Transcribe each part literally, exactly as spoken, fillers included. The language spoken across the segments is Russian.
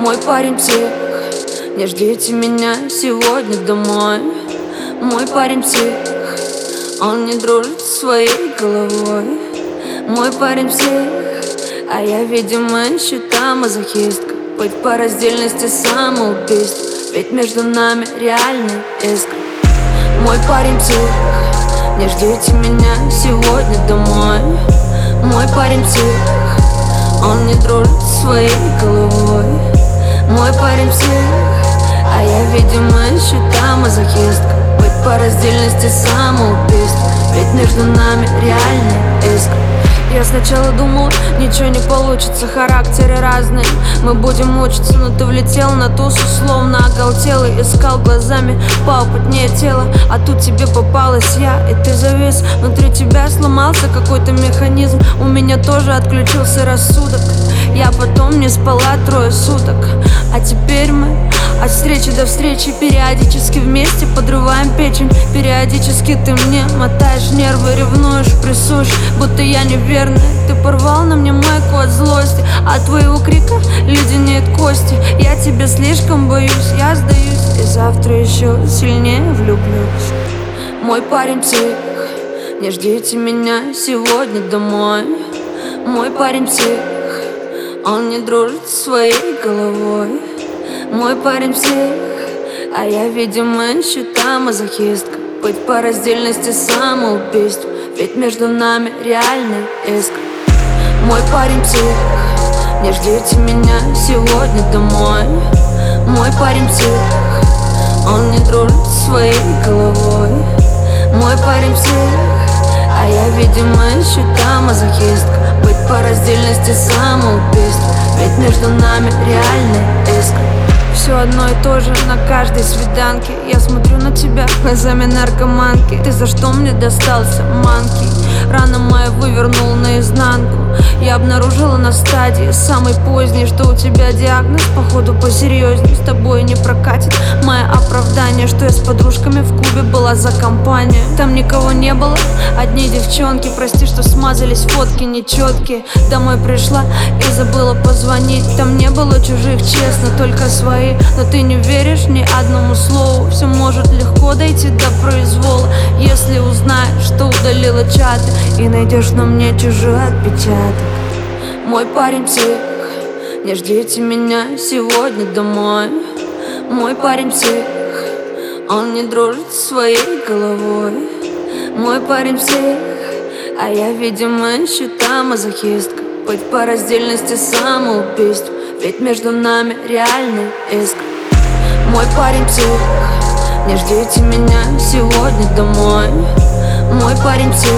Мой парень псих, не ждите меня сегодня домой. Мой парень псих, он не дружит со своей головой. Мой парень псих, а я, видимо, еще та мазохистка. Быть по раздельности самоубийств, ведь между нами реальная искра. Мой парень псих, не ждите меня сегодня домой. Мой парень псих, он не дружит со своей головой. Мой парень псих, а я, видимо, еще та мазохистка. Быть по раздельности самоубийств, ведь между нами реальная искра. Я сначала думала, ничего не получится, характеры разные, мы будем мучиться. Но ты влетел на тусу, словно оголтелый. Искал глазами поопытнее тела, а тут тебе попалась я, и ты завис. Внутри тебя сломался какой-то механизм, у меня тоже отключился рассудок. Я потом не спала трое суток, а теперь мы от встречи до встречи периодически вместе подрываем печень. Периодически ты мне мотаешь нервы, ревнуешь, прессуешь, будто я неверная. Ты порвал на мне майку от злости, от твоего крика леденеют кости. Я тебя слишком боюсь, я сдаюсь, и завтра еще сильнее влюблюсь. Мой парень псих, не ждите меня сегодня домой. Мой парень псих, он не дружит со своей головой. Мой парень псих, а я, видимо, еще та мазохистка. Быть по раздельности самоубийств, ведь между нами реальная искра. Мой парень псих, не ждите меня сегодня домой. Мой парень псих, он не дружит со своей головой. Мой парень псих, а я, видимо, еще та мазохистка. Быть по раздельности самоубийств, ведь между нами реальная искра. Все одно и то же на каждой свиданке. Я смотрю на тебя глазами наркоманки. Ты за что мне достался, манки? Рана моя вывернула наизнанку. Я обнаружила на стадии самой поздней, что у тебя диагноз, походу, посерьезней. С тобой не прокатит мое оправдание, что я с подружками в клубе была за компанию. Там никого не было, одни девчонки. Прости, что смазались фотки нечеткие. Домой пришла и забыла позвонить. Там не было чужих, честно, только свои. Но ты не веришь ни одному слову. Все может легко дойти до произвола, если узнаешь, что удалила чаты и найдешь на мне чужой отпечаток. Мой парень псих, не ждите меня сегодня домой. Мой парень псих, он не дружит со своей головой. Мой парень псих, а я, видимо, еще та мазохистка. Быть по раздельности самоубийств, ведь между нами реальная искра. Мой парень псих, не ждите меня сегодня домой. Мой парень псих,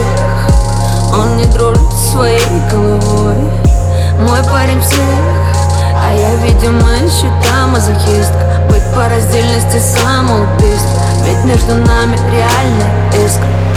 он не дружит со своей головой. Мой парень псих, а я, видимо, еще та мазохистка. Быть по раздельности самоубийств, ведь между нами реальная искра.